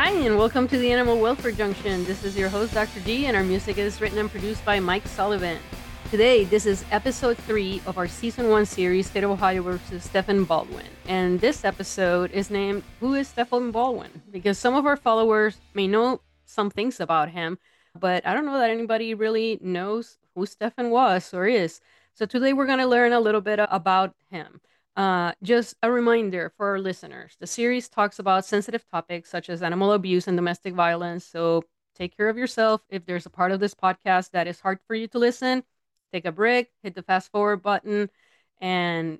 Hi, and welcome to the Animal Welfare Junction. This is your host, Dr. D, and our music is written and produced by Mike Sullivan. Today, this is episode 3 of our season 1 series, State of Ohio versus Stephen Baldwin. And this episode is named Who is Stephen Baldwin? Because some of our followers may know some things about him, but I don't know that anybody really knows who Stephen was or is. So today, we're going to learn a little bit about him. Just a reminder for our listeners, the series talks about sensitive topics such as animal abuse and domestic violence. So take care of yourself. If there's a part of this podcast that is hard for you to listen, take a break, hit the fast forward button, and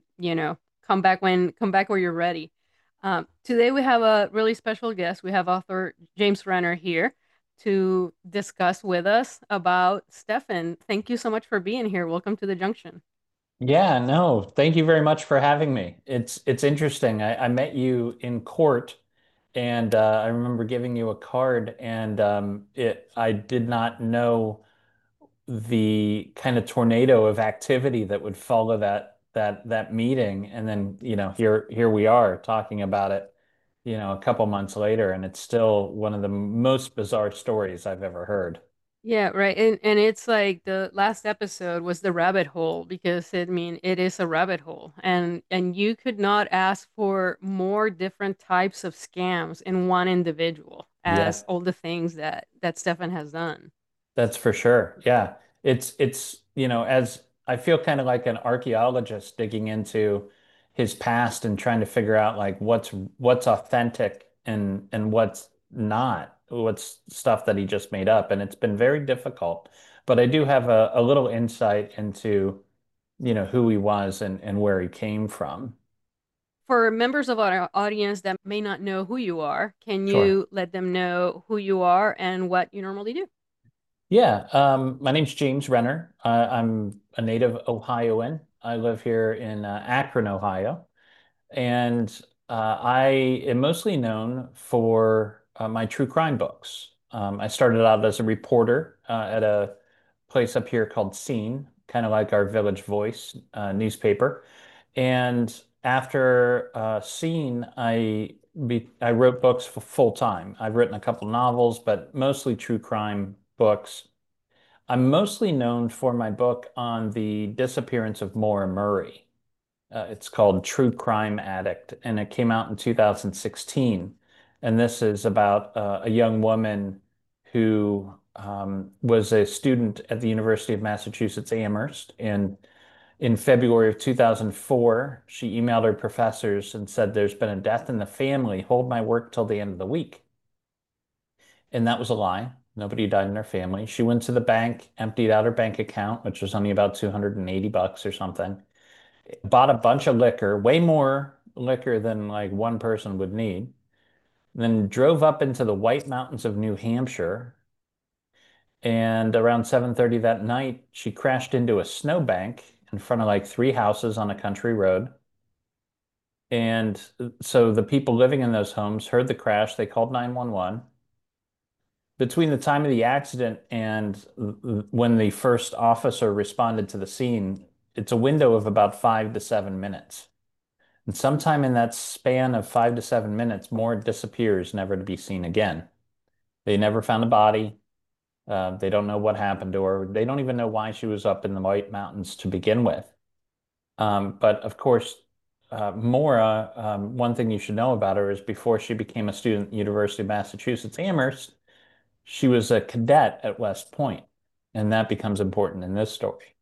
come back where you're ready. Today we have a really special guest. We have author James Renner here to discuss with us about Stefan. Thank you so much for being here. Welcome to the Junction. Yeah, no, thank you very much for having me. It's interesting. I met you in court, and I remember giving you a card, and I did not know the kind of tornado of activity that would follow that meeting, and then here we are talking about it, a couple months later, and it's still one of the most bizarre stories I've ever heard. Yeah, right. And it's like the last episode was the rabbit hole because it is a rabbit hole. And you could not ask for more different types of scams in one individual as Yeah. all the things that Stefan has done. That's for sure. Yeah. It's as I feel kind of like an archaeologist digging into his past and trying to figure out like what's authentic and what's not, what's stuff that he just made up. And it's been very difficult. But I do have a little insight into, who he was and where he came from. For members of our audience that may not know who you are, can Sure. you let them know who you are and what you normally do? Yeah, my name's James Renner. I'm a native Ohioan. I live here in Akron, Ohio. And I am mostly known for my true crime books. I started out as a reporter at a place up here called Scene, kind of like our Village Voice newspaper. And after Scene, I wrote books for full time. I've written a couple novels, but mostly true crime books. I'm mostly known for my book on the disappearance of Maura Murray. It's called True Crime Addict, and it came out in 2016. And this is about a young woman who was a student at the University of Massachusetts Amherst. And in February of 2004, she emailed her professors and said, "There's been a death in the family. Hold my work till the end of the week." And that was a lie. Nobody died in her family. She went to the bank, emptied out her bank account, which was only about 280 bucks or something, bought a bunch of liquor, way more liquor than like one person would need, then drove up into the White Mountains of New Hampshire. And around 7:30 that night, she crashed into a snowbank in front of like three houses on a country road. And so the people living in those homes heard the crash. They called 911. Between the time of the accident and when the first officer responded to the scene, it's a window of about 5 to 7 minutes. And sometime in that span of 5 to 7 minutes, Moore disappears, never to be seen again. They never found a body. They don't know what happened to her. They don't even know why she was up in the White Mountains to begin with. But of course, Maura, one thing you should know about her is before she became a student at University of Massachusetts Amherst, she was a cadet at West Point, and that becomes important in this story.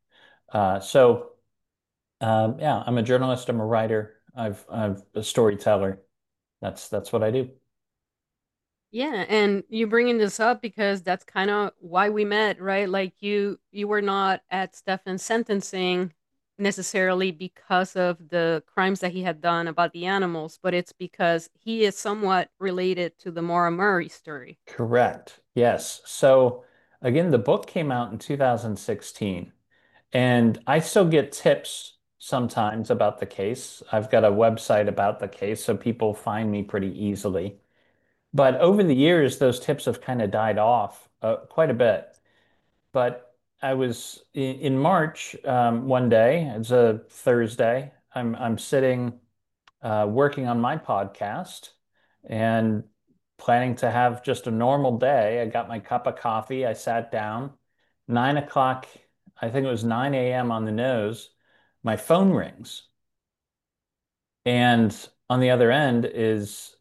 Yeah, I'm a journalist. I'm a writer. I'm a storyteller. That's what I do. Yeah, and you bringing this up because that's kind of why we met, right? Like you were not at Stefan's sentencing necessarily because of the crimes that he had done about the animals, but it's because he is somewhat related to the Maura Murray story. Correct. Yes. So again, the book came out in 2016, and I still get tips sometimes about the case. I've got a website about the case, so people find me pretty easily. But over the years, those tips have kind of died off quite a bit. But I was in March one day, it's a Thursday. I'm sitting working on my podcast, and planning to have just a normal day. I got my cup of coffee. I sat down. 9 o'clock, I think it was 9 a.m. on the nose. My phone rings. And on the other end is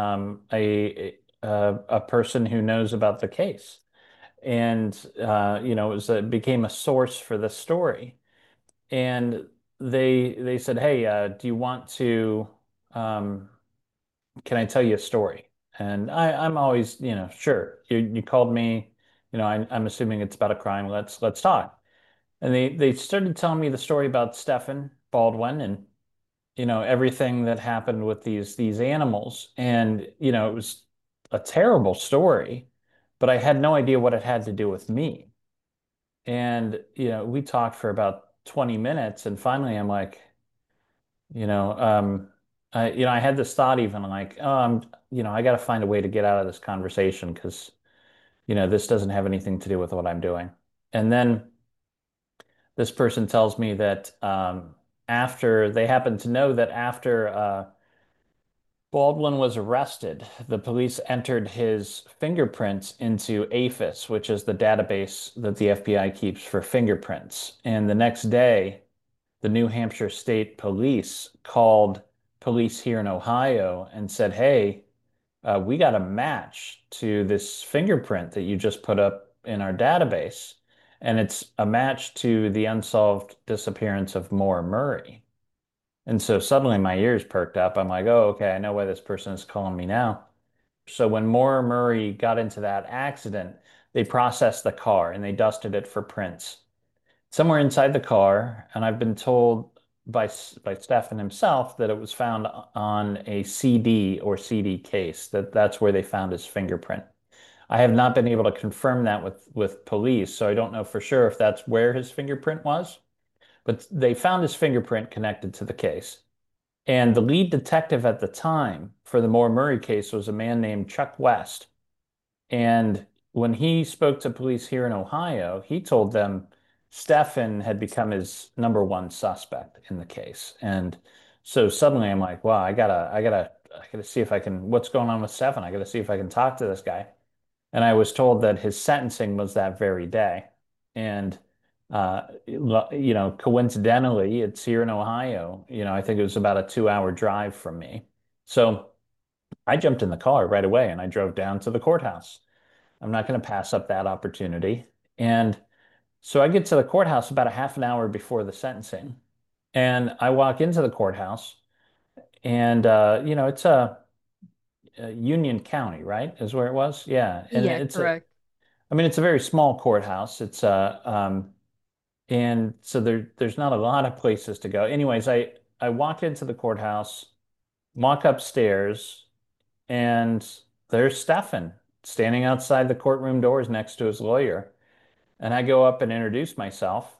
a person who knows about the case. And, it became a source for the story. And they said, "Hey, do you want to, um, can I tell you a story?" And I'm always, sure. You called me, I'm assuming it's about a crime. Let's talk. And they started telling me the story about Stephen Baldwin and everything that happened with these animals. And it was a terrible story, but I had no idea what it had to do with me. And we talked for about 20 minutes, and finally I'm like, you know, I had this thought even like, oh, I got to find a way to get out of this conversation because, this doesn't have anything to do with what I'm doing. And then this person tells me that after they happen to know that after Baldwin was arrested, the police entered his fingerprints into AFIS, which is the database that the FBI keeps for fingerprints. And the next day, the New Hampshire State Police called police here in Ohio and said, "Hey, we got a match to this fingerprint that you just put up in our database. And it's a match to the unsolved disappearance of Maura Murray." And so suddenly my ears perked up. I'm like, oh, okay, I know why this person is calling me now. So when Maura Murray got into that accident, they processed the car and they dusted it for prints. Somewhere inside the car, and I've been told by Stefan himself that it was found on a CD or CD case, that's where they found his fingerprint. I have not been able to confirm that with police, so I don't know for sure if that's where his fingerprint was, but they found his fingerprint connected to the case. And the lead detective at the time for the Maura Murray case was a man named Chuck West. And when he spoke to police here in Ohio, he told them Stefan had become his number one suspect in the case. And so suddenly I'm like, wow, I gotta see if I can, what's going on with Stefan? I gotta see if I can talk to this guy. And I was told that his sentencing was that very day. And coincidentally, it's here in Ohio. I think it was about a 2 hour drive from me. So I jumped in the car right away and I drove down to the courthouse. I'm not going to pass up that opportunity. And so I get to the courthouse about a half an hour before the sentencing. And I walk into the courthouse and, it's a Union County, right? Is where it was. Yeah. And Yeah, correct. I mean, it's a very small courthouse. And so there's not a lot of places to go. Anyways, I walk into the courthouse, walk upstairs, and there's Stefan standing outside the courtroom doors next to his lawyer. And I go up and introduce myself,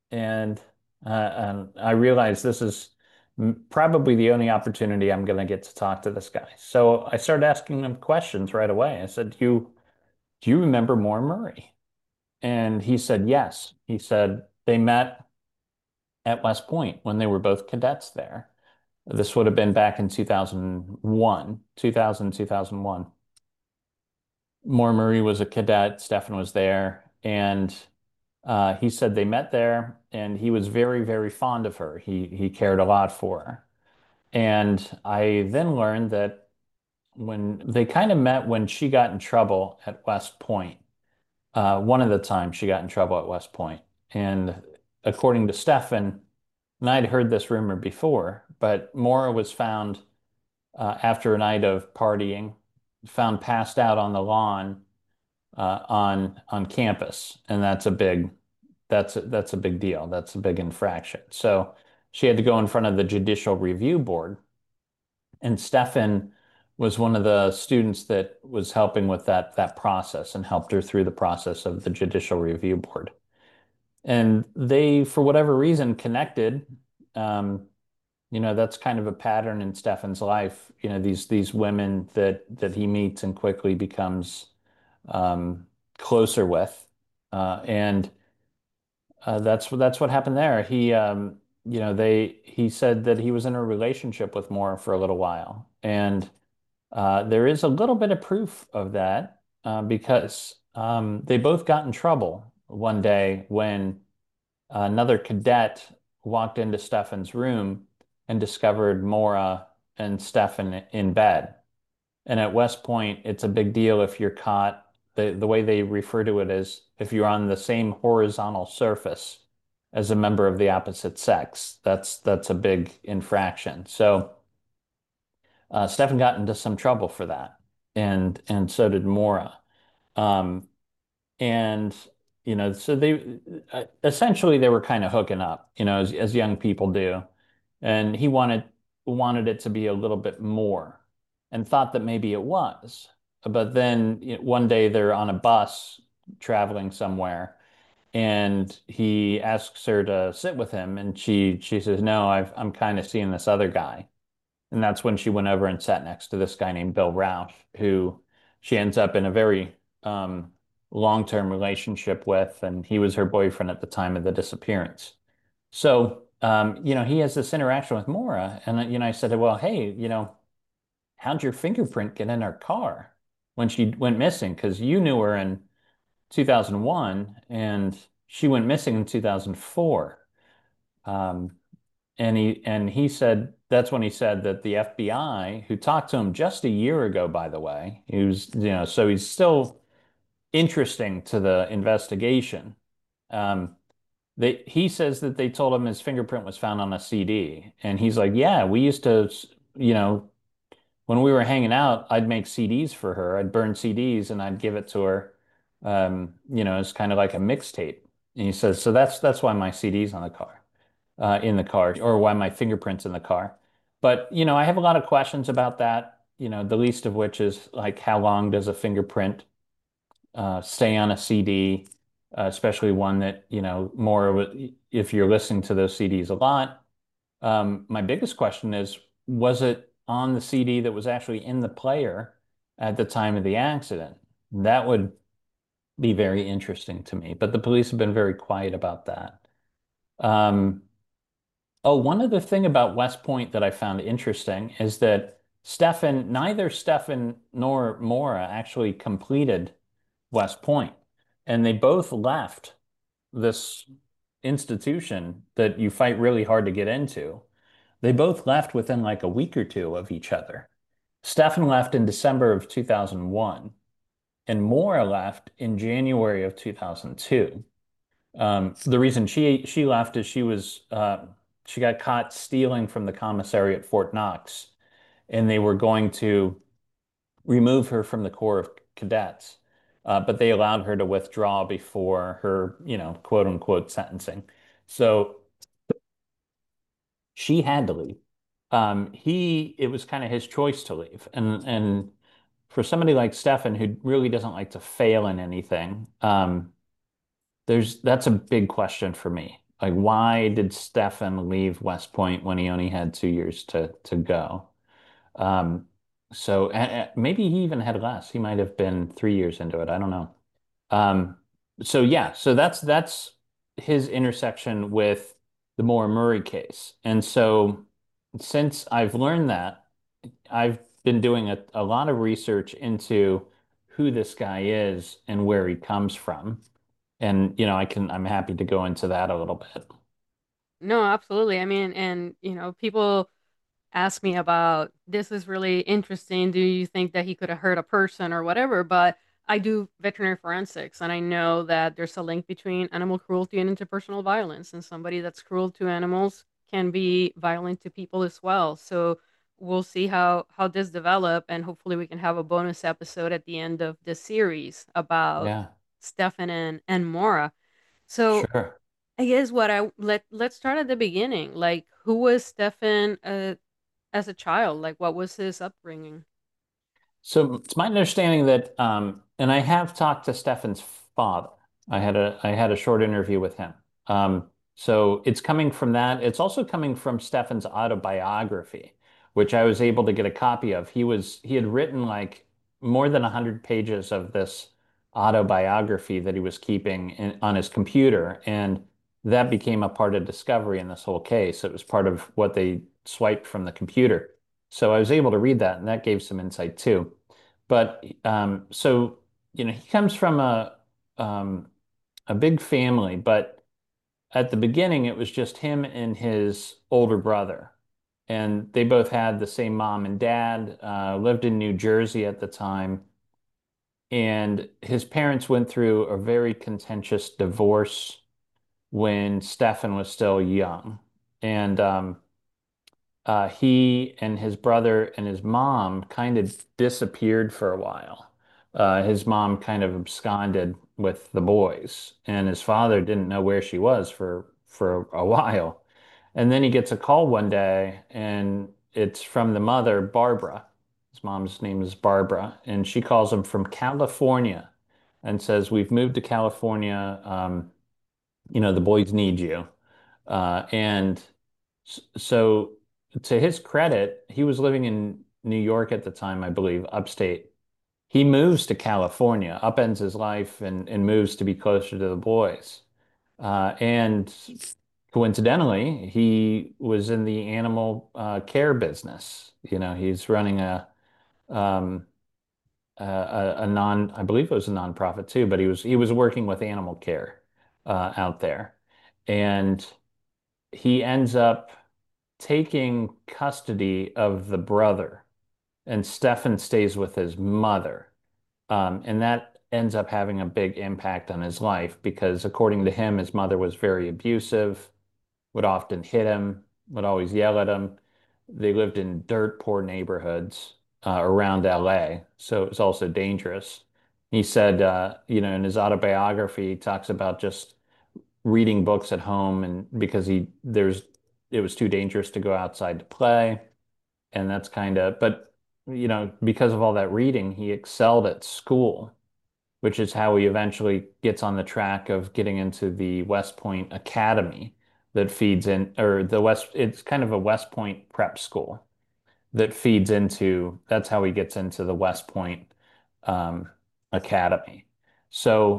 and I realize this is probably the only opportunity I'm going to get to talk to this guy. So I started asking him questions right away. I said, "Do you remember Maura Murray?" And he said, "Yes." He said they met at West Point when they were both cadets there. This would have been back in 2001, 2001. Maura Murray was a cadet, Stefan was there, and he said they met there, and he was very, very fond of her. He cared a lot for her. And I then learned that when they kind of met when she got in trouble at West Point, one of the times she got in trouble at West Point. And according to Stefan, and I'd heard this rumor before, but Maura was found after a night of partying, found passed out on the lawn on campus, and that's a big deal. That's a big infraction. So she had to go in front of the Judicial Review Board, and Stefan was one of the students that was helping with that process and helped her through the process of the Judicial Review Board. And they, for whatever reason, connected. Um, that's kind of a pattern in Stefan's life. These women that he meets and quickly becomes um, closer with, and that's what happened there. He said that he was in a relationship with Maura for a little while, and There is a little bit of proof of that because they both got in trouble one day when another cadet walked into Stefan's room and discovered Maura and Stefan in bed. And at West Point, it's a big deal if you're caught. The way they refer to it is if you're on the same horizontal surface as a member of the opposite sex. That's a big infraction. So Stefan got into some trouble for that, and so did Maura. Um, and so they essentially they were kind of hooking up, as young people do. And he wanted it to be a little bit more, and thought that maybe it was. But then one day they're on a bus traveling somewhere, and he asks her to sit with him, and she says, "No, I'm kind of seeing this other guy." And that's when she went over and sat next to this guy named Bill Roush, who she ends up in a very long-term relationship with, and he was her boyfriend at the time of the disappearance. So, he has this interaction with Maura, and I said, "Well, hey, how'd your fingerprint get in her car when she went missing? Because you knew her in 2001, and she went missing in 2004." Um, and he said that's when he said that the FBI, who talked to him just a year ago, by the way, he was, so he's still interesting to the investigation. Um, he says that they told him his fingerprint was found on a CD, and he's like, "Yeah, we used to, you know, when we were hanging out, I'd make CDs for her. I'd burn CDs and I'd give it to her, it's kind of like a mixtape." And he says, "So that's why my CD's on the car." In the car, or why my fingerprints in the car. But, I have a lot of questions about that, the least of which is like how long does a fingerprint stay on a CD, especially one that, more if you're listening to those CDs a lot. My biggest question is, was it on the CD that was actually in the player at the time of the accident? That would be very interesting to me, but the police have been very quiet about that. Um, Oh, one other thing about West Point that I found interesting is that neither Stefan nor Mora actually completed West Point, and they both left this institution that you fight really hard to get into. They both left within like a week or two of each other. Stefan left in December of 2001, and Mora left in January of 2002. The reason she left is she got caught stealing from the commissary at Fort Knox, and they were going to remove her from the Corps of Cadets, but they allowed her to withdraw before her, quote unquote sentencing. So she had to leave. It was kind of his choice to leave, and for somebody like Stefan who really doesn't like to fail in anything, that's a big question for me. Like, why did Stefan leave West Point when he only had 2 years to go? Um, so maybe he even had less. He might have been 3 years into it. I don't know. Um, so yeah, so that's his intersection with the Moore Murray case. And so since I've learned that, I've been doing a lot of research into who this guy is and where he comes from. And I'm happy to go into that a little bit. No, absolutely. I mean, and people ask me about this is really interesting. Do you think that he could have hurt a person or whatever? But I do veterinary forensics, and I know that there's a link between animal cruelty and interpersonal violence, and somebody that's cruel to animals can be violent to people as well. So we'll see how this develop, and hopefully we can have a bonus episode at the end of this series about Yeah, Stefan and Mora. So sure. I guess what I let's start at the beginning. Like, who was Stefan as a child? Like, what was his upbringing? So it's my understanding that, and I have talked to Stefan's father. I had a short interview with him. So it's coming from that. It's also coming from Stefan's autobiography, which I was able to get a copy of. He had written like more than 100 pages of this autobiography that he was keeping on his computer, and that became a part of discovery in this whole case. It was part of what they swiped from the computer. So I was able to read that, and that gave some insight too. But so he comes from um, a big family, but at the beginning it was just him and his older brother, and they both had the same mom and dad. Lived in New Jersey at the time, and his parents went through a very contentious divorce when Stefan was still young, and he and his brother and his mom kind of disappeared for a while. His mom kind of absconded with the boys, and his father didn't know where she was for a while. And then he gets a call one day, and it's from the mother, Barbara. His mom's name is Barbara, and she calls him from California and says, "We've moved to California. The boys need you." And so, to his credit, he was living in New York at the time, I believe, upstate. He moves to California, upends his life, and moves to be closer to the boys. And coincidentally, he was in the animal care business. He's running um, a non, I believe it was a nonprofit too, but he was working with animal care out there, and he ends up taking custody of the brother, and Stefan stays with his mother. And that ends up having a big impact on his life because, according to him, his mother was very abusive, would often hit him, would always yell at him. They lived in dirt poor neighborhoods around LA, so it was also dangerous. He said, in his autobiography, he talks about just reading books at home, and because it was too dangerous to go outside to play, and that's but because of all that reading, he excelled at school, which is how he eventually gets on the track of getting into the West Point Academy that feeds in, or it's kind of a West Point prep school that feeds into, that's how he gets into the West Point um, Academy. So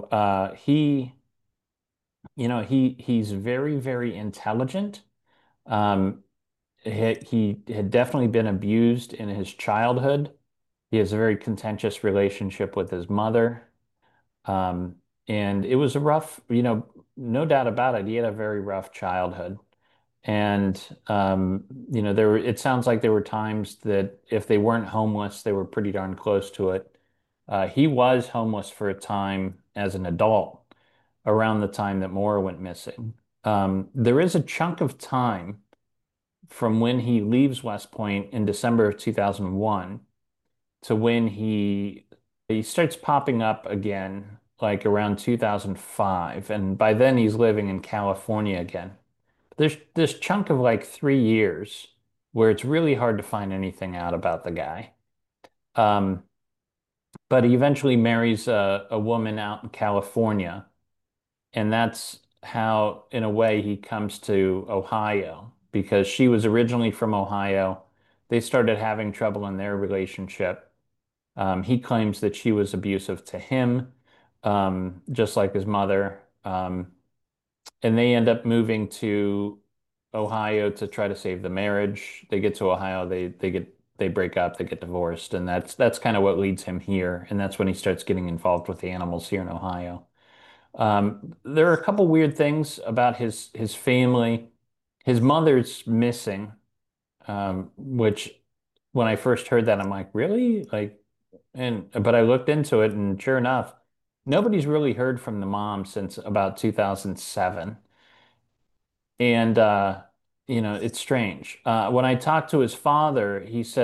he's very, very intelligent. Um, he had definitely been abused in his childhood. He has a very contentious relationship with his mother. Um, and it was a rough, no doubt about it. He had a very rough childhood. And, it sounds like there were times that if they weren't homeless, they were pretty darn close to it. He was homeless for a time as an adult around the time that Maura went missing. There is a chunk of time from when he leaves West Point in December of 2001 to when he starts popping up again, like around 2005, and by then he's living in California again. There's this chunk of like 3 years where it's really hard to find anything out about the guy. Um, but he eventually marries a woman out in California, and that's how, in a way, he comes to Ohio because she was originally from Ohio. They started having trouble in their relationship. He claims that she was abusive to him, just like his mother. And they end up moving to Ohio to try to save the marriage. They get to Ohio, they break up, they get divorced, and that's kind of what leads him here. And that's when he starts getting involved with the animals here in Ohio. There are a couple weird things about his family. His mother's missing, which when I first heard that, I'm like, really? But I looked into it, and sure enough, nobody's really heard from the mom since about 2007. And it's strange. When I talked to his father,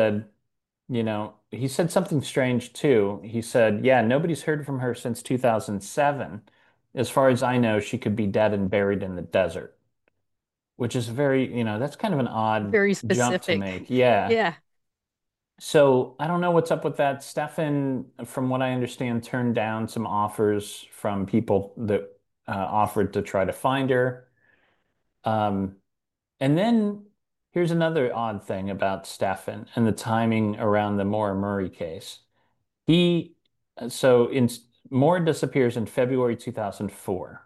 he said something strange too. He said, "Yeah, nobody's heard from her since 2007. As far as I know, she could be dead and buried in the desert," which is that's kind of an odd Very jump to specific. make. Yeah. Yeah. So I don't know what's up with that. Stefan, from what I understand, turned down some offers from people that offered to try to find her. Um, and then here's another odd thing about Stefan and the timing around the Maura Murray case. He, so in Maura disappears in February 2004.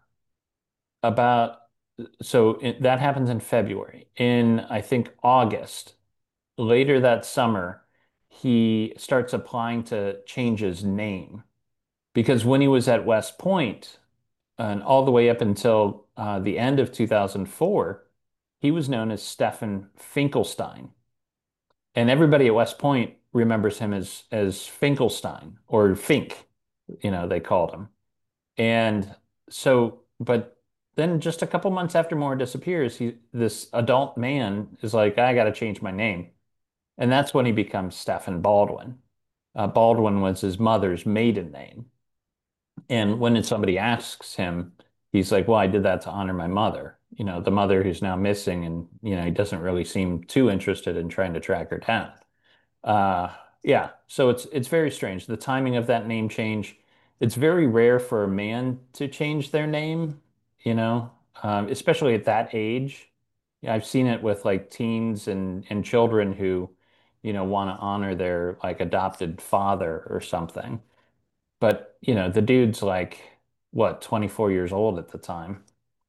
About, that happens in February. In, I think, August, later that summer, he starts applying to change his name because when he was at West Point and all the way up until the end of 2004, he was known as Stefan Finkelstein. And everybody at West Point remembers him as Finkelstein or Fink, they called him. And so, but then just a couple months after Moore disappears, this adult man is like, I got to change my name. And that's when he becomes Stephen Baldwin. Baldwin was his mother's maiden name. And when somebody asks him, he's like, well, I did that to honor my mother, the mother who's now missing. And, he doesn't really seem too interested in trying to track her down. Uh, yeah, so it's very strange. The timing of that name change, it's very rare for a man to change their name, especially at that age. Yeah, I've seen it with like teens and children who, want to honor their like adopted father or something. But, the dude's like, what, 24 years old at the time,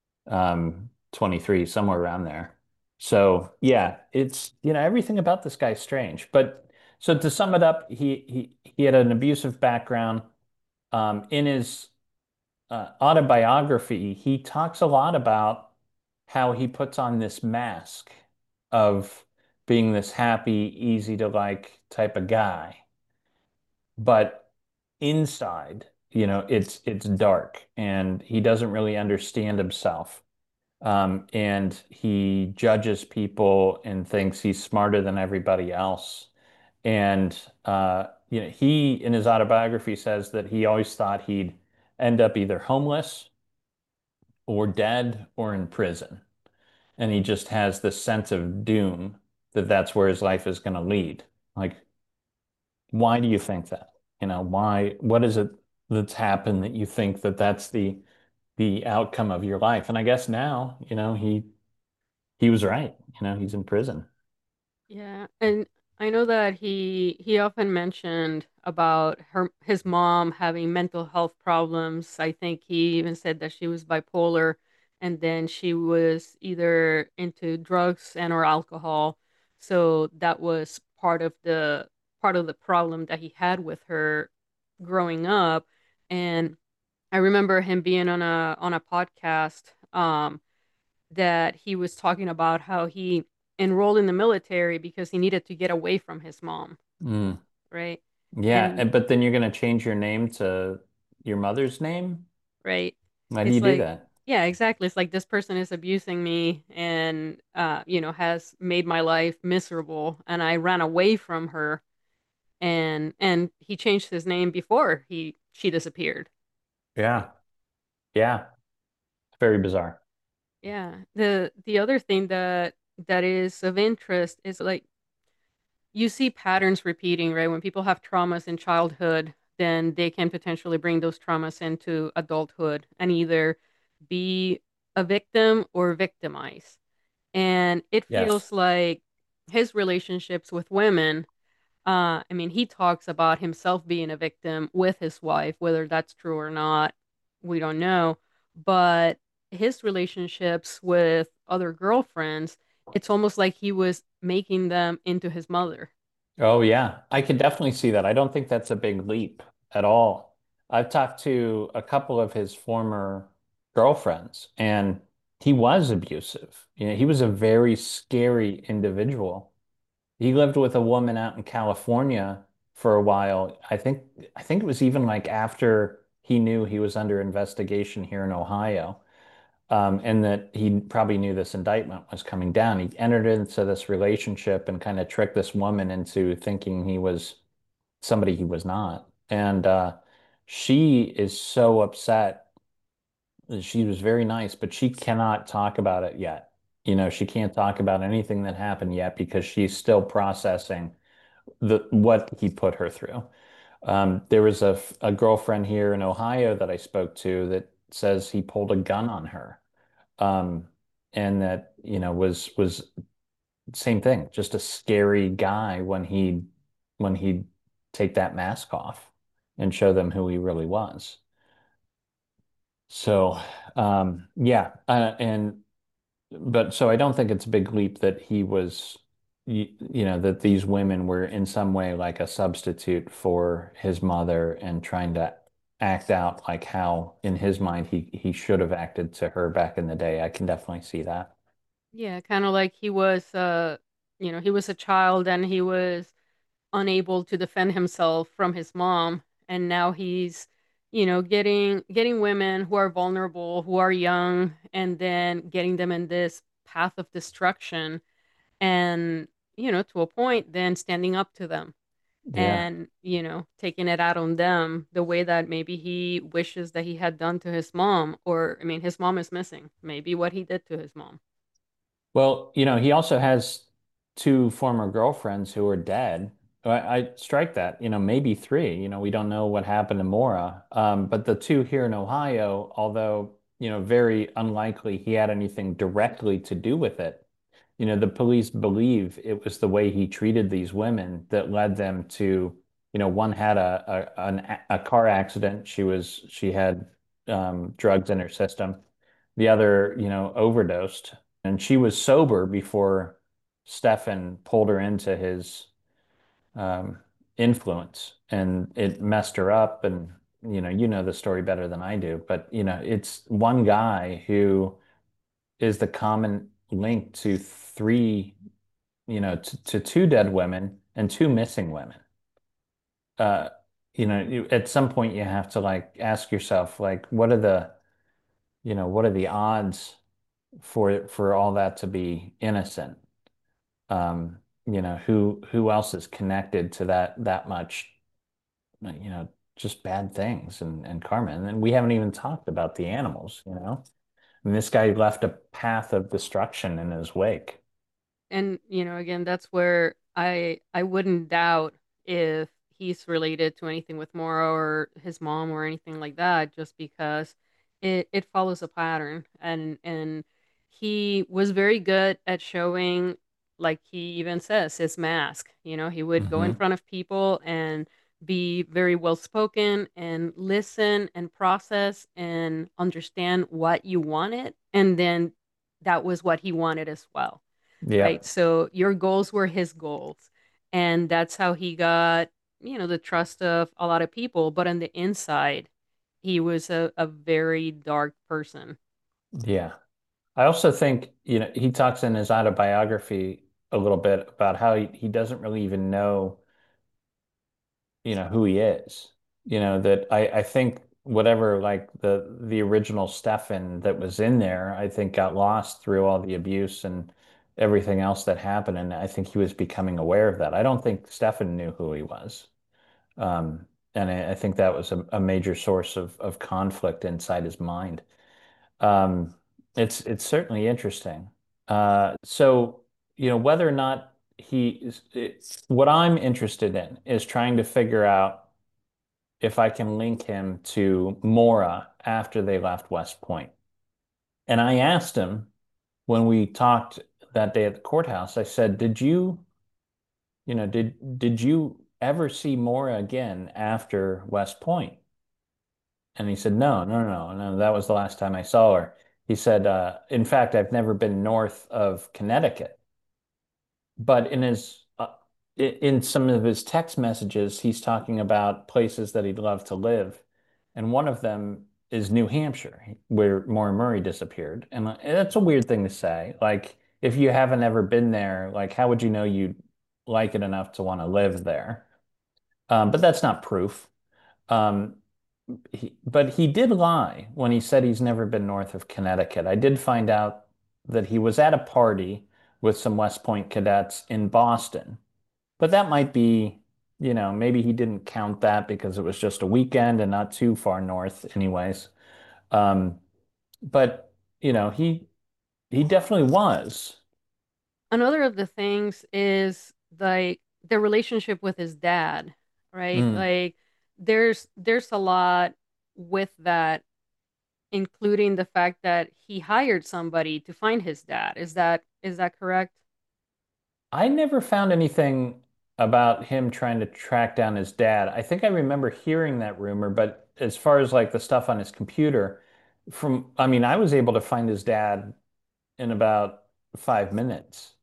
23, somewhere around there. So yeah, it's, everything about this guy's strange. But so to sum it up, he had an abusive background. In his autobiography, he talks a lot about how he puts on this mask of being this happy, easy to like type of guy. But inside, it's dark and he doesn't really understand himself. And he judges people and thinks he's smarter than everybody else. And he in his autobiography says that he always thought he'd end up either homeless or dead or in prison. And he just has this sense of doom that that's where his life is going to lead. Like, why do you think that? What is it that's happened that you think that that's the outcome of your life? And I guess now, he was right. He's in prison. Yeah, and I know that he often mentioned about his mom having mental health problems. I think he even said that she was bipolar, and then she was either into drugs and or alcohol. So that was part of the problem that he had with her growing up. And I remember him being on a podcast that he was talking about how he enrolled in the military because he needed to get away from his mom, Mm. right? Yeah, And but then you're going to change your name to your mother's name? right, Why do you it's do like, that? yeah, exactly. It's like this person is abusing me and has made my life miserable, and I ran away from her, and he changed his name before he she disappeared. Yeah. Yeah. Very bizarre. Yeah. The other thing that is of interest is like you see patterns repeating, right? When people have traumas in childhood, then they can potentially bring those traumas into adulthood and either be a victim or victimize. And it Yes. feels like his relationships with women, I mean, he talks about himself being a victim with his wife, whether that's true or not, we don't know. But his relationships with other girlfriends, it's almost like he was making them into his mother. Oh, yeah. I could definitely see that. I don't think that's a big leap at all. I've talked to a couple of his former girlfriends, and he was abusive. He was a very scary individual. He lived with a woman out in California for a while. I think it was even like after he knew he was under investigation here in Ohio, and that he probably knew this indictment was coming down. He entered into this relationship and kind of tricked this woman into thinking he was somebody he was not. And she is so upset. She was very nice, but she cannot talk about it yet. She can't talk about anything that happened yet because she's still processing what he put her through. There was a girlfriend here in Ohio that I spoke to that says he pulled a gun on her, um, and that was same thing, just a scary guy when he'd take that mask off and show them who he really was. So yeah, and but so I don't think it's a big leap that he was that these women were in some way like a substitute for his mother and trying to act out like how in his mind he should have acted to her back in the day. I can definitely see that. Yeah, kind of like he was, he was a child and he was unable to defend himself from his mom, and now he's, getting women who are vulnerable, who are young, and then getting them in this path of destruction, and to a point, then standing up to them Yeah. and taking it out on them the way that maybe he wishes that he had done to his mom, or I mean, his mom is missing, maybe what he did to his mom. Well, he also has two former girlfriends who are dead. I strike that, maybe three. We don't know what happened to Mora. But the two here in Ohio, although, very unlikely he had anything directly to do with it, the police believe it was the way he treated these women that led them to, one had a car accident. She had drugs in her system. The other, overdosed, and she was sober before Stefan pulled her into his um, influence, and it messed her up. And you know the story better than I do, but it's one guy who is the common link to three, to two dead women and two missing women. Uh, at some point you have to like ask yourself, like, what are the odds for all that to be innocent? Who else is connected to that much, you know, just bad things and karma. And then we haven't even talked about the animals. And this guy left a path of destruction in his wake. And again, that's where I wouldn't doubt if he's related to anything with Mora or his mom or anything like that, just because it follows a pattern, and he was very good at showing, like he even says, his mask. He would go in Hmm. front of people and be very well spoken and listen and process and understand what you wanted, and then that was what he wanted as well, Yeah. right? So your goals were his goals. And that's how he got, the trust of a lot of people. But on the inside, he was a very dark person. Yeah. I also think, he talks in his autobiography a little bit about how he doesn't really even know, who he is. That I think whatever like the original Stefan that was in there, I think got lost through all the abuse and everything else that happened. And I think he was becoming aware of that. I don't think Stefan knew who he was. Um, and I think that was a major source of conflict inside his mind. Um, it's certainly interesting. So, whether or not what I'm interested in is trying to figure out if I can link him to Mora after they left West Point. And I asked him when we talked that day at the courthouse, I said, did you ever see Mora again after West Point? And he said, no, no, no, no, that was the last time I saw her. He said, in fact, I've never been north of Connecticut. But in some of his text messages, he's talking about places that he'd love to live. And one of them is New Hampshire, where Maura Murray disappeared. And that's a weird thing to say. Like, if you haven't ever been there, like, how would you know you'd like it enough to want to live there? But that's not proof. Um, but he did lie when he said he's never been north of Connecticut. I did find out that he was at a party with some West Point cadets in Boston, but that might be, maybe he didn't count that because it was just a weekend and not too far north anyways. Um, but he definitely was. Another of the things is like the relationship with his dad, right? Mm. Like there's a lot with that, including the fact that he hired somebody to find his dad. Is that correct? I never found anything about him trying to track down his dad. I think I remember hearing that rumor, but as far as like the stuff on his computer, I mean, I was able to find his dad in about 5 minutes.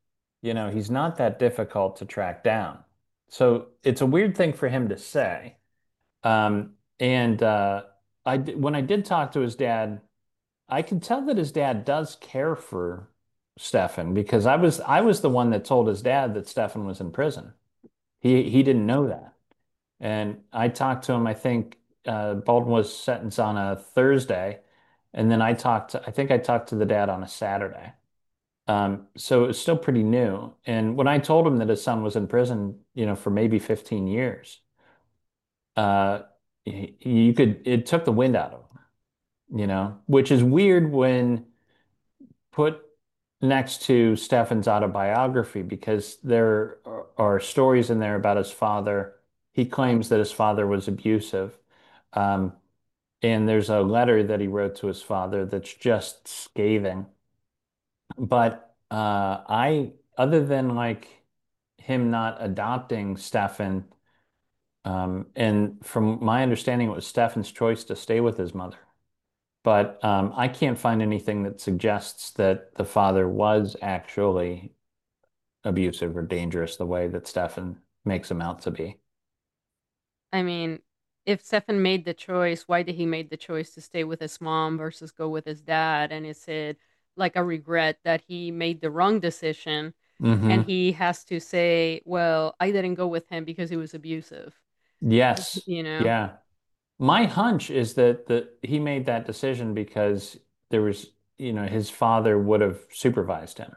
He's not that difficult to track down. So it's a weird thing for him to say. And when I did talk to his dad, I can tell that his dad does care for Stefan because I was the one that told his dad that Stefan was in prison. He didn't know that. And I talked to him, I think Baldwin was sentenced on a Thursday. And then I think I talked to the dad on a Saturday. So it was still pretty new. And when I told him that his son was in prison, for maybe 15 years, uh, it took the wind out of him, which is weird when put next to Stefan's autobiography because there are stories in there about his father. He claims that his father was abusive. Um, and there's a letter that he wrote to his father that's just scathing. But other than like him not adopting Stefan, and from my understanding, it was Stefan's choice to stay with his mother. But I can't find anything that suggests that the father was actually abusive or dangerous the way that Stefan makes him out to be. I mean, if Stefan made the choice, why did he make the choice to stay with his mom versus go with his dad? And is it like a regret that he made the wrong decision and Hmm. he has to say, well, I didn't go with him because he was abusive, Yes. you know? Yeah. My hunch is that he made that decision because there was, his father would have supervised him,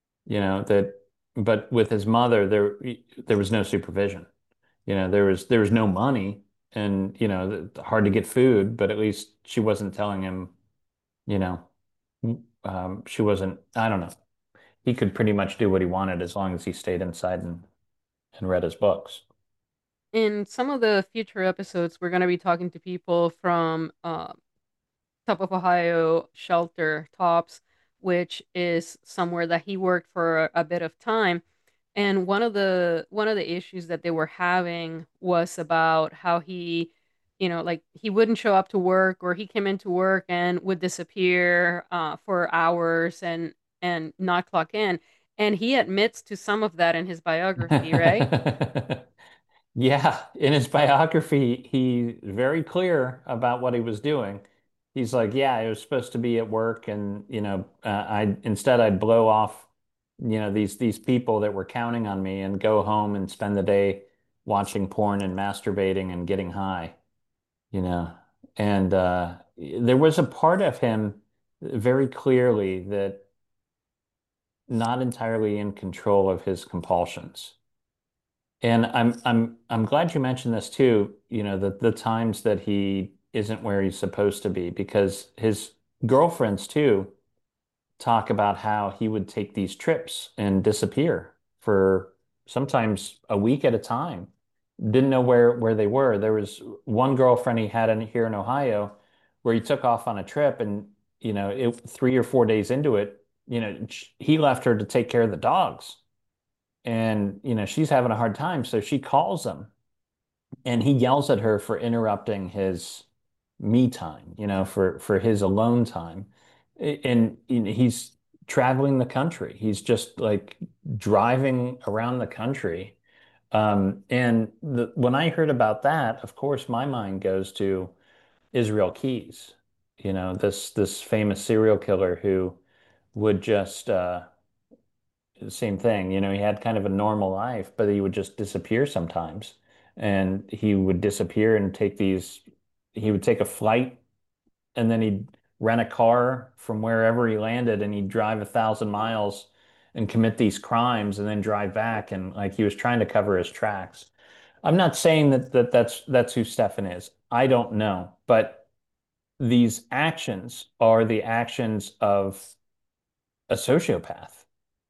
but with his mother, there was no supervision. There was no money and, hard to get food, but at least she wasn't telling him, you know, she wasn't, I don't know. He could pretty much do what he wanted as long as he stayed inside and read his books. In some of the future episodes, we're going to be talking to people from Top of Ohio shelter, Tops, which is somewhere that he worked for a bit of time. And one of the issues that they were having was about how he, like he wouldn't show up to work, or he came into work and would disappear for hours and not clock in. And he admits to some of that in his biography, right? Yeah, in his biography, he's very clear about what he was doing. He's like, yeah, I was supposed to be at work, and I'd blow off, these people that were counting on me, and go home and spend the day watching porn and masturbating and getting high, you know. And there was a part of him very clearly that not entirely in control of his compulsions. And I'm glad you mentioned this too, the times that he isn't where he's supposed to be, because his girlfriends too talk about how he would take these trips and disappear for sometimes a week at a time. Didn't know where they were. There was one girlfriend he had here in Ohio where he took off on a trip, and 3 or 4 days into it, he left her to take care of the dogs. And she's having a hard time, so she calls him and he yells at her for interrupting his me time, for his alone time. And he's traveling the country. He's just like driving around the country. And when I heard about that, of course, my mind goes to Israel Keys, this famous serial killer who would just same thing. He had kind of a normal life, but he would just disappear sometimes. And he would disappear and he would take a flight and then he'd rent a car from wherever he landed and he'd drive 1,000 miles and commit these crimes and then drive back. And like he was trying to cover his tracks. I'm not saying that's who Stefan is. I don't know. But these actions are the actions of a sociopath,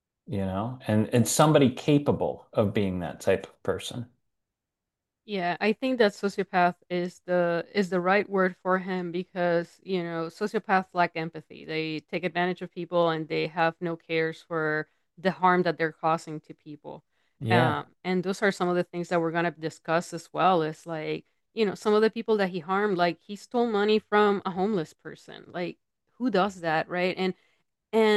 and somebody capable of being that type of person. Yeah, I think that sociopath is the right word for him because, sociopaths lack empathy. They take advantage of people and they have no cares for the harm that they're causing to people. Yeah. And those are some of the things that we're gonna discuss as well. Is like, some of the people that he harmed, like he stole money from a homeless person. Like, who does that, right? And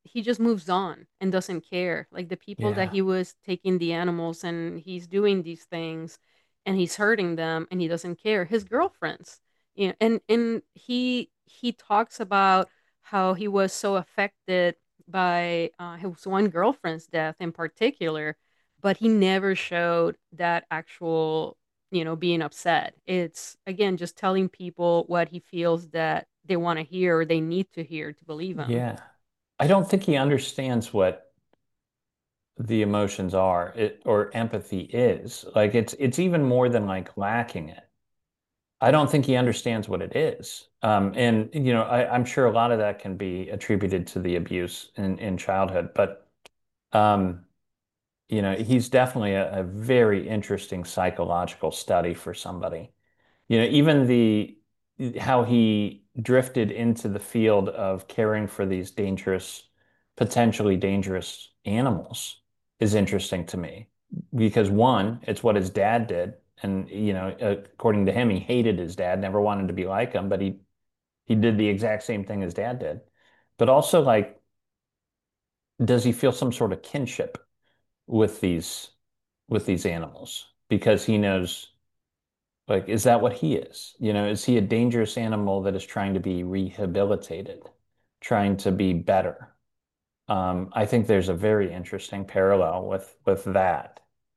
he just moves on and doesn't care. Like the people that Yeah. he was taking the animals and he's doing these things and he's hurting them and he doesn't care. His girlfriends, and he talks about how he was so affected by his one girlfriend's death in particular, but he never showed that actual, being upset. It's again just telling people what he feels that they want to hear or they need to hear to believe him. Yeah. I don't think he understands what the emotions are, or empathy is. Like it's even more than like lacking it. I don't think he understands what it is. And I'm sure a lot of that can be attributed to the abuse in childhood, but um, he's definitely a very interesting psychological study for somebody. Even the how he drifted into the field of caring for these potentially dangerous animals is interesting to me. Because one, it's what his dad did. And, according to him, he hated his dad, never wanted to be like him, but he did the exact same thing his dad did. But also, like, does he feel some sort of kinship with these animals? Because he knows, like, is that what he is? Is he a dangerous animal that is trying to be rehabilitated, trying to be better? I think there's a very interesting parallel with that,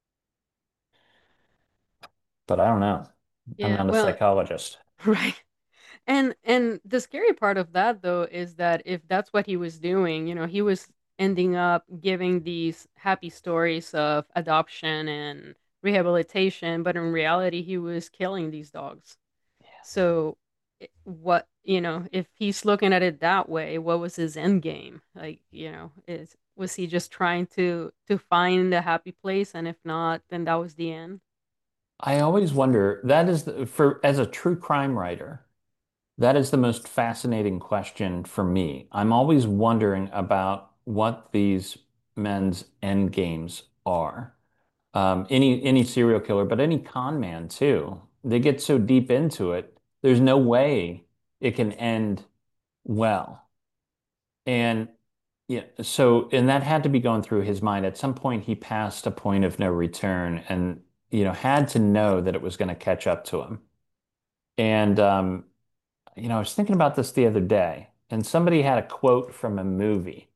but I don't know. I'm Yeah, not a well, psychologist. right. And the scary part of that though is that if that's what he was doing, he was ending up giving these happy stories of adoption and rehabilitation, but in reality he was killing these dogs. So what, if he's looking at it that way, what was his end game? Like, is was he just trying to find a happy place and if not, then that was the end? I always wonder, that is for as a true crime writer, that is the most fascinating question for me. I'm always wondering about what these men's end games are. Any serial killer, but any con man too. They get so deep into it, there's no way it can end well. And yeah, so and that had to be going through his mind. At some point, he passed a point of no return, and had to know that it was going to catch up to him. And I was thinking about this the other day, and somebody had a quote from a movie.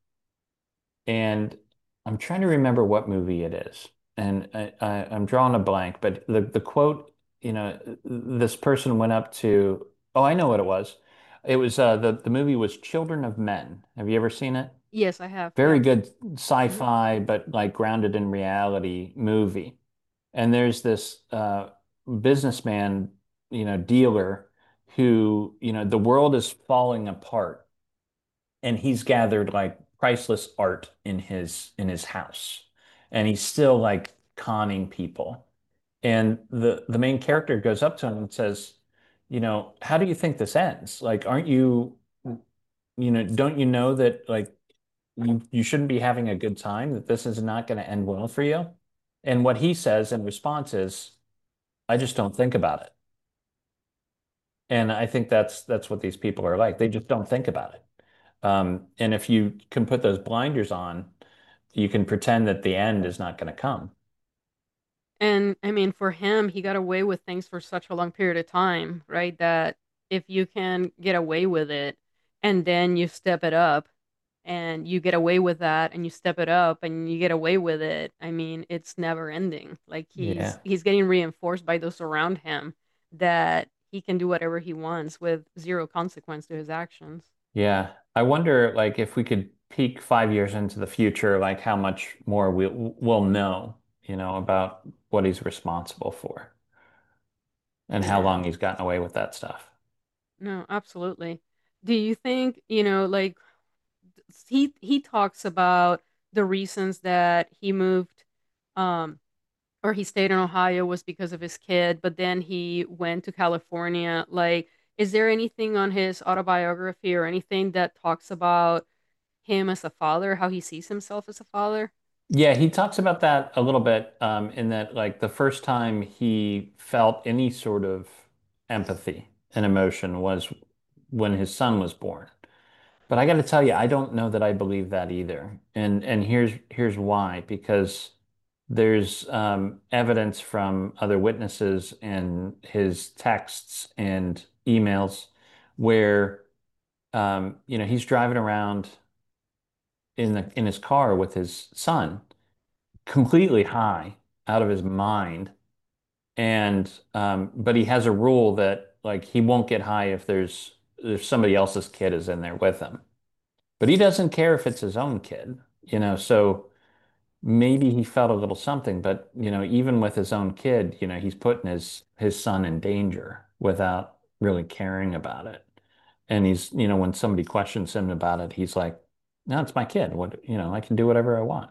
And I'm trying to remember what movie it is. And I'm drawing a blank, but the quote, this person went up to, oh, I know what it was. It was the movie was Children of Men. Have you ever seen it? Yes, I have. Very Yeah. good Hmm. sci-fi, but like grounded in reality movie. And there's this businessman, dealer who, the world is falling apart and he's gathered like priceless art in his house and he's still like conning people and the main character goes up to him and says, how do you think this ends? Like, aren't you, don't you know that like you shouldn't be having a good time, that this is not going to end well for you? And what he says in response is, I just don't think about it. And I think that's what these people are like. They just don't think about it. And if you can put those blinders on, you can pretend that the end is not going to come. And I mean, for him, he got away with things for such a long period of time, right? That if you can get away with it and then you step it up and you get away with that and you step it up and you get away with it, I mean, it's never ending. Like he's Yeah. he's getting reinforced by those around him that he can do whatever he wants with zero consequence to his actions. Yeah. I wonder, like, if we could peek 5 years into the future, like how much more we'll know, about what he's responsible for and how Yeah. long he's gotten away with that stuff. No, absolutely. Do you think, like he talks about the reasons that he moved um or he stayed in Ohio was because of his kid, but then he went to California. Like, is there anything on his autobiography or anything that talks about him as a father, how he sees himself as a father? Yeah, he talks about that a little bit, in that like the first time he felt any sort of empathy and emotion was when his son was born. But I got to tell you, I don't know that I believe that either. And here's why. Because there's evidence from other witnesses and his texts and emails where he's driving around in his car with his son, completely high, out of his mind. And but he has a rule that like he won't get high if there's somebody else's kid is in there with him. But he doesn't care if it's his own kid, so maybe he felt a little something, but even with his own kid, he's putting his son in danger without really caring about it. And when somebody questions him about it, he's like, no, it's my kid. I can do whatever I want.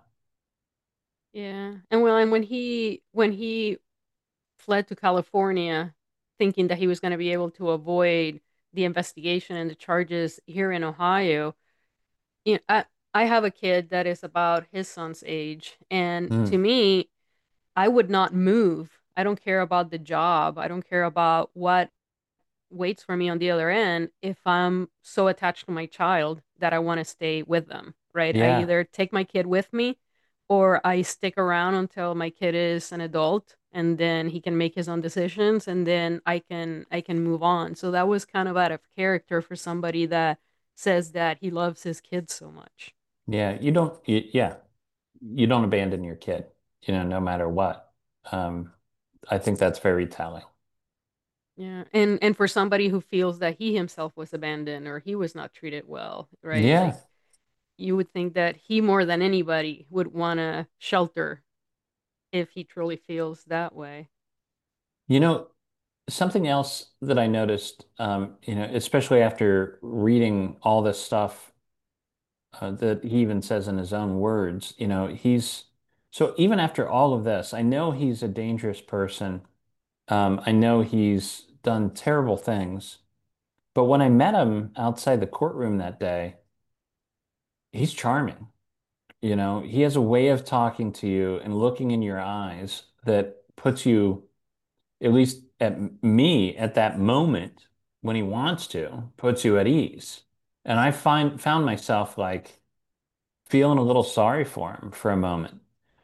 Yeah. And well, and when he fled to California thinking that he was going to be able to avoid the investigation and the charges here in Ohio, you know, I have a kid that is about his son's age, and to Mm, me, I would not move. I don't care about the job. I don't care about what waits for me on the other end if I'm so attached to my child that I want to stay with them, right? I yeah. either take my kid with me or I stick around until my kid is an adult and then he can make his own decisions and then I can move on. So that was kind of out of character for somebody that says that he loves his kids so much. Yeah. Yeah. You don't abandon your kid, no matter what. Um, I think that's very telling. Yeah. And for somebody who feels that he himself was abandoned or he was not treated well, right? Like Yeah. you would think that he more than anybody would want to shelter if he truly feels that way. You know, Something else that I noticed, especially after reading all this stuff that he even says in his own words, so even after all of this, I know he's a dangerous person. I know he's done terrible things, but when I met him outside the courtroom that day, he's charming. He has a way of talking to you and looking in your eyes that puts you, at least at me at that moment when he wants to, puts you at ease. And I found myself like feeling a little sorry for him for a moment.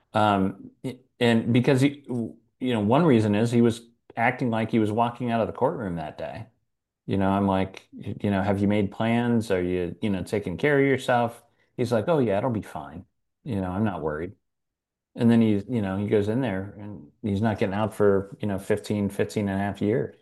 And because one reason is he was acting like he was walking out of the courtroom that day. I'm like, have you made plans? Are you, taking care of yourself? He's like, oh yeah, it'll be fine. I'm not worried. And then he goes in there and he's not getting out for, 15 and a half years.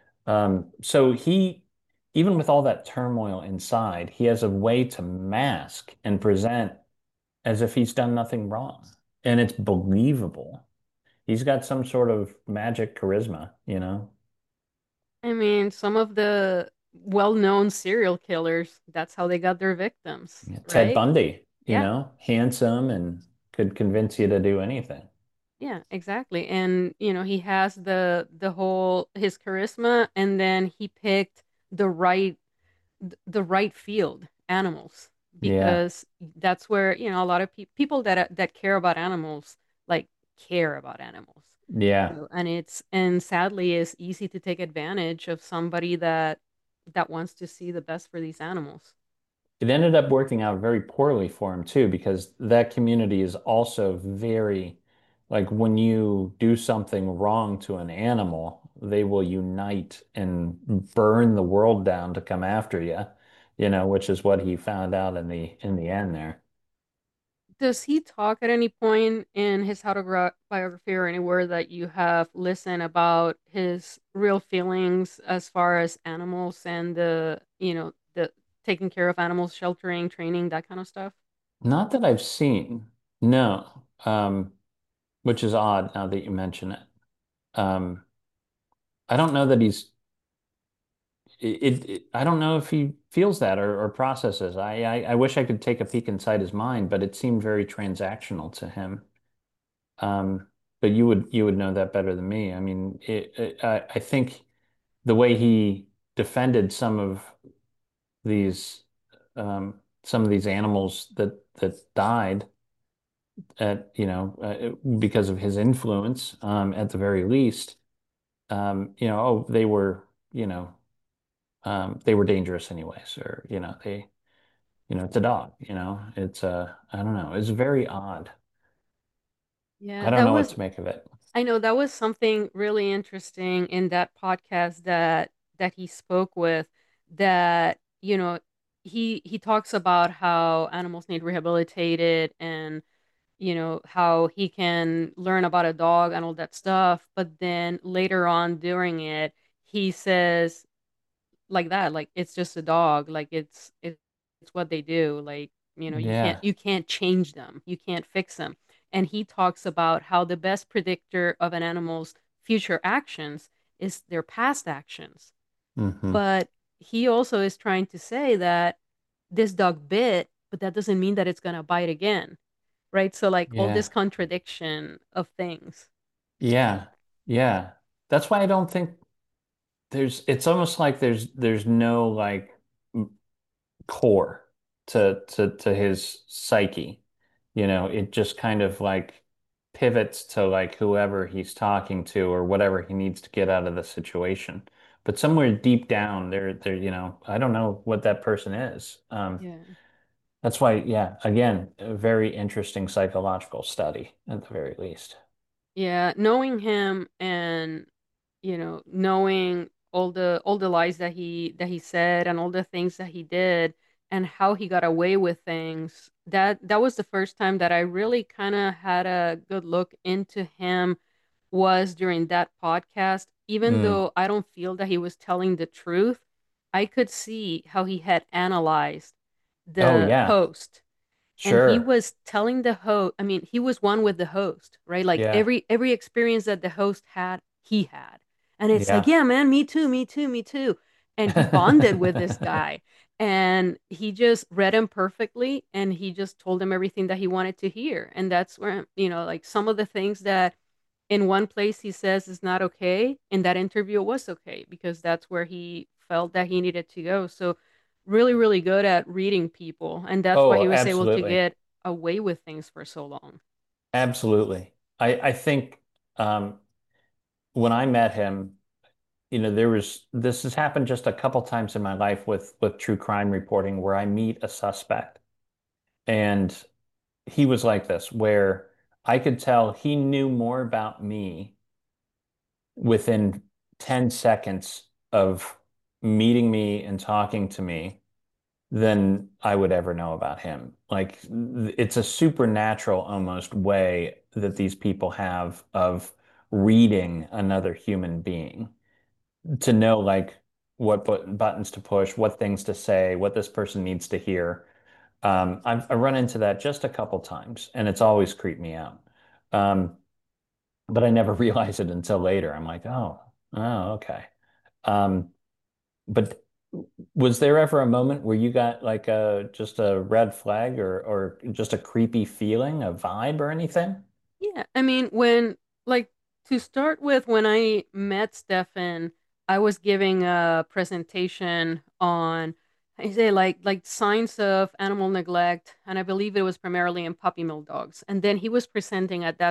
So even with all that turmoil inside, he has a way to mask and present as if he's done nothing wrong. And it's believable. He's got some sort of magic charisma. I mean, some of the well-known serial killers, that's how they got their victims, Yeah, Ted right? Bundy, Yeah. handsome and could convince you to do anything. Yeah, exactly. And he has the whole his charisma and then he picked the right the right field, animals, Yeah. because that's where, a lot of people that care about animals like care about animals. Yeah. And sadly it's easy to take advantage of somebody that wants to see the best for these animals. It ended up working out very poorly for him too, because that community is also very, like when you do something wrong to an animal, they will unite and burn the world down to come after you, which is what he found out in the end there. Does he talk at any point in his autobiography or anywhere that you have listened about his real feelings as far as animals and the taking care of animals, sheltering, training, that kind of stuff? Not that I've seen, no, which is odd now that you mention it. Um, I don't know that I don't know if he feels that or processes. I wish I could take a peek inside his mind, but it seemed very transactional to him. Um, but you would know that better than me. I mean, I think the way he defended these some of these animals that died because of his influence, at the very least, oh, they were dangerous anyways, or it's a dog, I don't know. It's very odd. Yeah, I don't that know what was to make of it. I know that was something really interesting in that podcast that he spoke with, that, he talks about how animals need rehabilitated, and how he can learn about a dog and all that stuff, but then later on during it, he says like that, like it's just a dog, like it's what they do, like, Yeah. you can't change them, you can't fix them. And he talks about how the best predictor of an animal's future actions is their past actions. Hmm. But he also is trying to say that this dog bit, but that doesn't mean that it's going to bite again, right? So like all this Yeah. contradiction of things. Yeah. Yeah. That's why I don't think it's almost like there's no like core to his psyche. It just kind of like pivots to like whoever he's talking to or whatever he needs to get out of the situation. But somewhere deep down there, I don't know what that person is. Yeah. That's why, yeah, again, a very interesting psychological study at the very least. Yeah, knowing him, and knowing all the lies that he said, and all the things that he did, and how he got away with things, that was the first time that I really kind of had a good look into him, was during that podcast. Even Mm. though I don't feel that he was telling the truth, I could see how he had analyzed Oh the yeah, host, and he sure. was telling the host, I mean, he was one with the host, right? Like Yeah. every experience that the host had, he had. And it's like, Yeah. yeah, man, me too, me too, me too. And he bonded with this guy, and he just read him perfectly, and he just told him everything that he wanted to hear. And that's where, like some of the things that in one place he says is not okay, in that interview it was okay, because that's where he felt that he needed to go. So really, really good at reading people, and that's why Oh, he was able to absolutely. get away with things for so long. Absolutely. I think um, when I met him, this has happened just a couple times in my life with true crime reporting where I meet a suspect. And he was like this, where I could tell he knew more about me within 10 seconds of meeting me and talking to me than I would ever know about him. Like it's a supernatural almost way that these people have of reading another human being to know like what buttons to push, what things to say, what this person needs to hear. I run into that just a couple times, and it's always creeped me out. Um, but I never realize it until later. I'm like, oh, okay. Um, but was there ever a moment where you got like a just a red flag or just a creepy feeling, a vibe or anything? Yeah, I mean, when, like, to start with, when I met Stefan, I was giving a presentation on, I say, like signs of animal neglect, and I believe it was primarily in puppy mill dogs. And then he was presenting at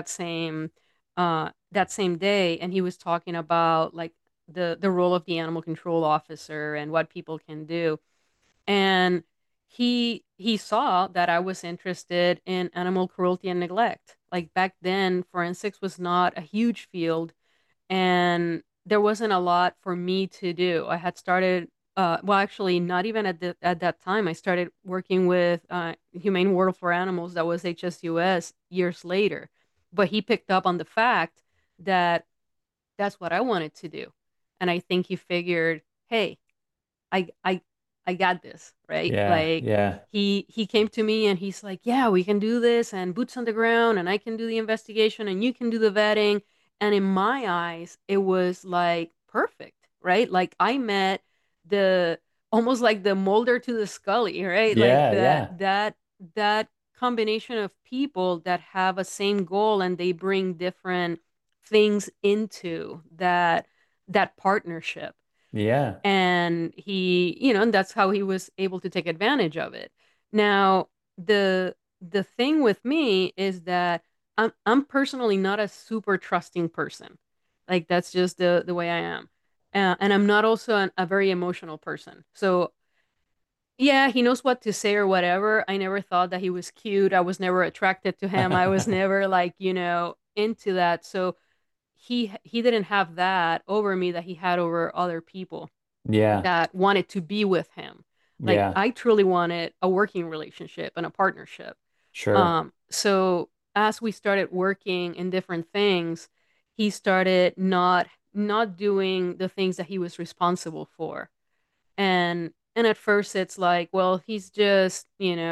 that same day, and he was talking about like the role of the animal control officer and what people can do. And he saw that I was interested in animal cruelty and neglect. Like back then, forensics was not a huge field, and there wasn't a lot for me to do. I had started, well, actually, not even at that time. I started working with Humane World for Animals, that was HSUS, years later. But he picked up on the fact that that's what I wanted to do, and I think he figured, hey, I I I got this, right? Yeah, Like yeah, he came to me and he's like, "Yeah, we can do this, and boots on the ground, and I can do the investigation, and you can do the vetting." And in my eyes, it was like perfect, right? Like I met the almost like the Mulder to the Scully, right? Like yeah, yeah, that combination of people that have a same goal, and they bring different things into that partnership. yeah, And and that's how he was able to take advantage of it. Now, the thing with me is that I'm personally not a super trusting person. Like that's just the way I am. And I'm not also a very emotional person. So yeah, he knows what to say or whatever. I never thought that he was cute. I was never attracted to him. I was never like, into that. So he didn't have that over me that he had over other people Yeah, that wanted to be with him. Like yeah, I truly wanted a working relationship and a partnership. sure. So as we started working in different things, he started not doing the things that he was responsible for. And at first it's like, well, he's just,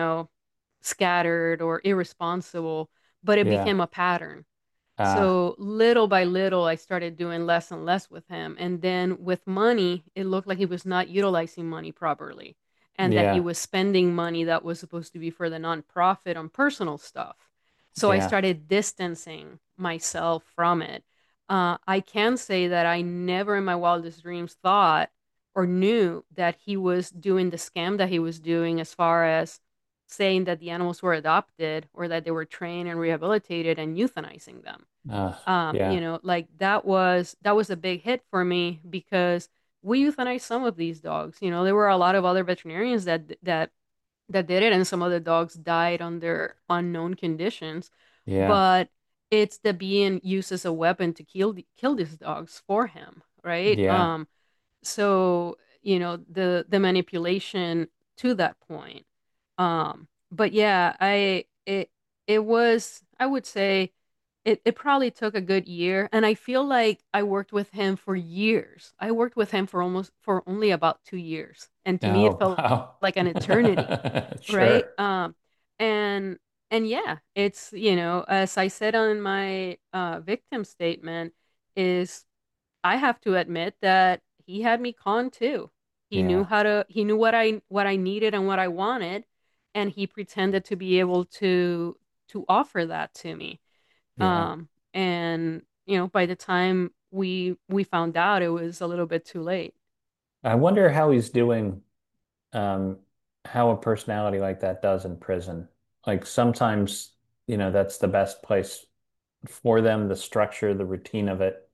scattered or irresponsible, but it Yeah. became a pattern. Ah, So little by little, I started doing less and less with him. And then with money, it looked like he was not utilizing money properly and that he yeah, was spending money that was supposed to be for the nonprofit on personal stuff. So I yeah, started distancing myself from it. I can say that I never in my wildest dreams thought or knew that he was doing the scam that he was doing as far as saying that the animals were adopted or that they were trained and rehabilitated and euthanizing them. yeah, Like that was a big hit for me because we euthanized some of these dogs. There were a lot of other veterinarians that did it, and some of the dogs died under unknown conditions. yeah, But it's the being used as a weapon to kill these dogs for him, right? yeah. So the manipulation to that point. But yeah, it was, I would say, it probably took a good year, and I feel like I worked with him for years. I worked with him for only about 2 years, and to me it Oh, felt wow. like an eternity, right? Sure. And yeah, it's, as I said on my victim statement, is I have to admit that he had me conned too. Yeah, He knew what I needed and what I wanted, and he pretended to be able to offer that to me. yeah. And by the time we found out, it was a little bit too late. I wonder how he's doing, um, how a personality like that does in prison. Like sometimes, that's the best place for them, the structure, the routine of it.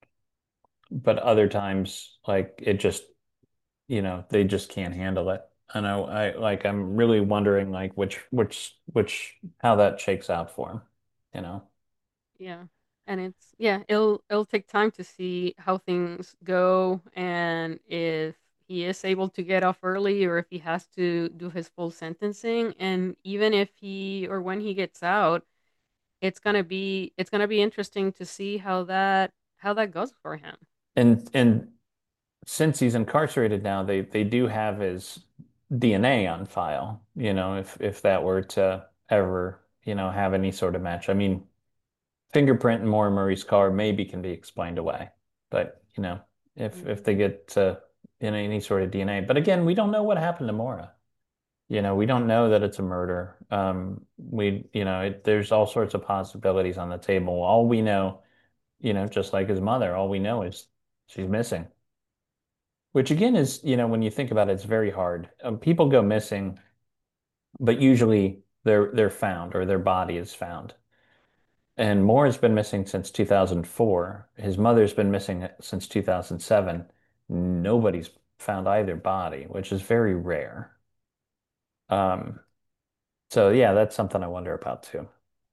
But other times, like it just, they just can't handle it. And I'm really wondering like how that shakes out for him, you know? Yeah. And it'll take time to see how things go and if he is able to get off early or if he has to do his full sentencing. And even if he or when he gets out, it's gonna be interesting to see how that goes for him. And since he's incarcerated now, they do have his DNA on file, if that were to ever, have any sort of match. I mean, fingerprint and more Murray's car maybe can be explained away, but if they Mhm. get any sort of DNA. But again, we don't know what happened to Maura. We don't know that it's a murder. There's all sorts of possibilities on the table. All we know, just like his mother, all we know is she's missing. Which again is, when you think about it, it's very hard. People go missing, but usually they're found or their body is found. And Moore has been missing since 2004. His mother's been missing since 2007. Nobody's found either body, which is very rare. Um, so yeah, that's something I wonder about too.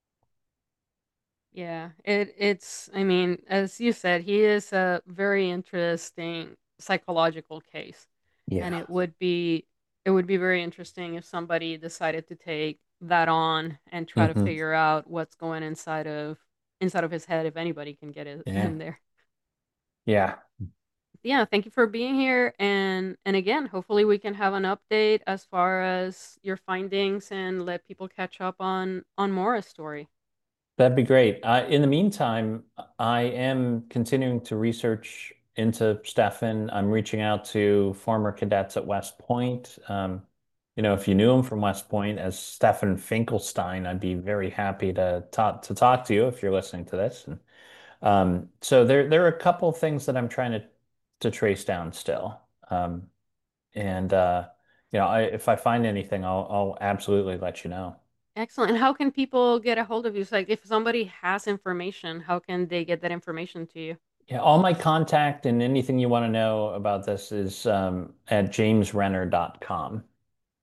Yeah, I mean, as you said, he is a very interesting psychological case. And Yeah. it would be very interesting if somebody decided to take that on and try to Hmm. figure out what's going inside of his head if anybody can get it Yeah. in there. Yeah. Yeah, thank you for being here, and again, hopefully we can have an update as far as your findings and let people catch up on Mora's story. That'd be great. In the meantime, I am continuing to research into Stefan. I'm reaching out to former cadets at West Point. If you knew him from West Point as Stefan Finkelstein, I'd be very happy to talk to you if you're listening to this. And so there are a couple of things that I'm trying to trace down still. And if I find anything, I'll absolutely let you know. Excellent. And how can people get a hold of you? So, like, if somebody has information, how can they get that information to you? Yeah, all my contact and anything you want to know about this is at jamesrenner.com.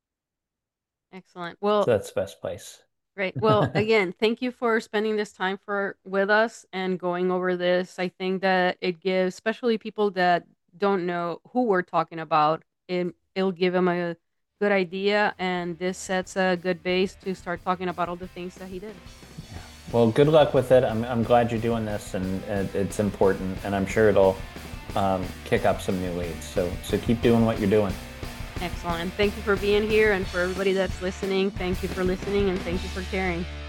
Excellent. So Well, that's the best place. great. Well, again, thank you for spending this time for with us and going over this. I think that it gives, especially people that don't know who we're talking about, it'll give them a good idea, and this sets a good base to start talking about all the things that he did. Yeah. Well, good luck with it. I'm glad you're doing this, and it's important, and I'm sure it'll kick up some new leads. So keep doing what you're doing. Excellent. Thank you for being here, and for everybody that's listening, thank you for listening, and thank you for caring.